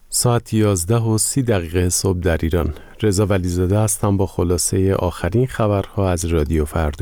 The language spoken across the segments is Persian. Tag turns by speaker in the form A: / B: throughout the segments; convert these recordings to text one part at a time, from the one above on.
A: ساعت 11:30 صبح در ایران. رضا ولیزاده هستم با خلاصه آخرین خبرها از رادیو فردا.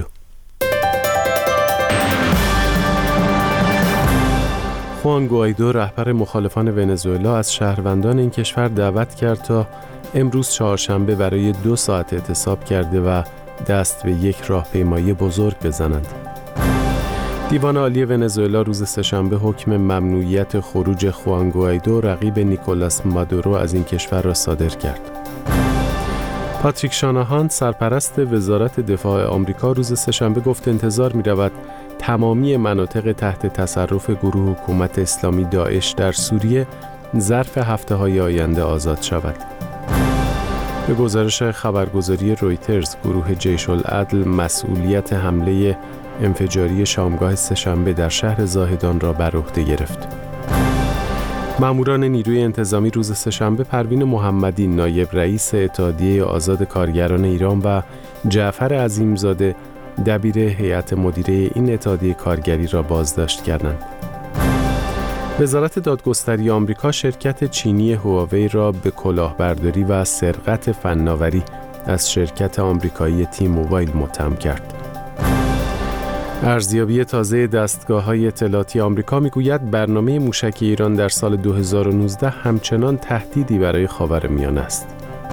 A: خوان گوایدو رهبر مخالفان ونزوئلا از شهروندان این کشور دعوت کرد تا امروز چهارشنبه برای 2 ساعت اعتصاب کرده و دست به یک راهپیمایی بزرگ بزنند. دیوان عالی ونزوئلا روز سه‌شنبه حکم ممنوعیت خروج خوان گوایدو رقیب نیکولاس مادورو از این کشور را صادر کرد. پاتریک شاناهان سرپرست وزارت دفاع آمریکا روز سه‌شنبه گفت انتظار می‌رود تمامی مناطق تحت تصرف گروه حکومت اسلامی داعش در سوریه ظرف هفته‌های آینده آزاد شود. به گزارش خبرگزاری رویترز، گروه جیش العدل مسئولیت حمله انفجاری شامگاه سه‌شنبه در شهر زاهدان را بر عهده گرفت. ماموران نیروی انتظامی روز سه‌شنبه پروین محمدی نایب رئیس اتحادیه آزاد کارگران ایران و جعفر عظیمزاده دبیر هیئت مدیره این اتحادیه کارگری را بازداشت کردند. وزارت دادگستری آمریکا شرکت چینی هواوی را به کلاهبرداری و سرقت فناوری از شرکت آمریکایی تی موبایل متهم کرد. ارزیابی تازه دستگاه‌های اطلاعاتی آمریکا می‌گوید برنامه موشکی ایران در سال 2019 همچنان تهدیدی برای خاورمیانه است.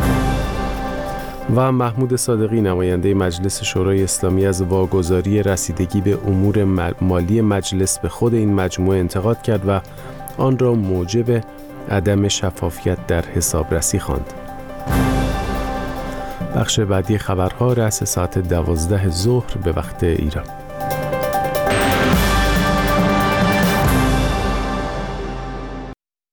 A: و محمود صادقی نماینده مجلس شورای اسلامی از واگذاری رسیدگی به امور مالی مجلس به خود این مجموعه انتقاد کرد و آن را موجب عدم شفافیت در حسابرسی خواند. بخش بعدی خبرها رأس ساعت 12 ظهر به وقت ایران.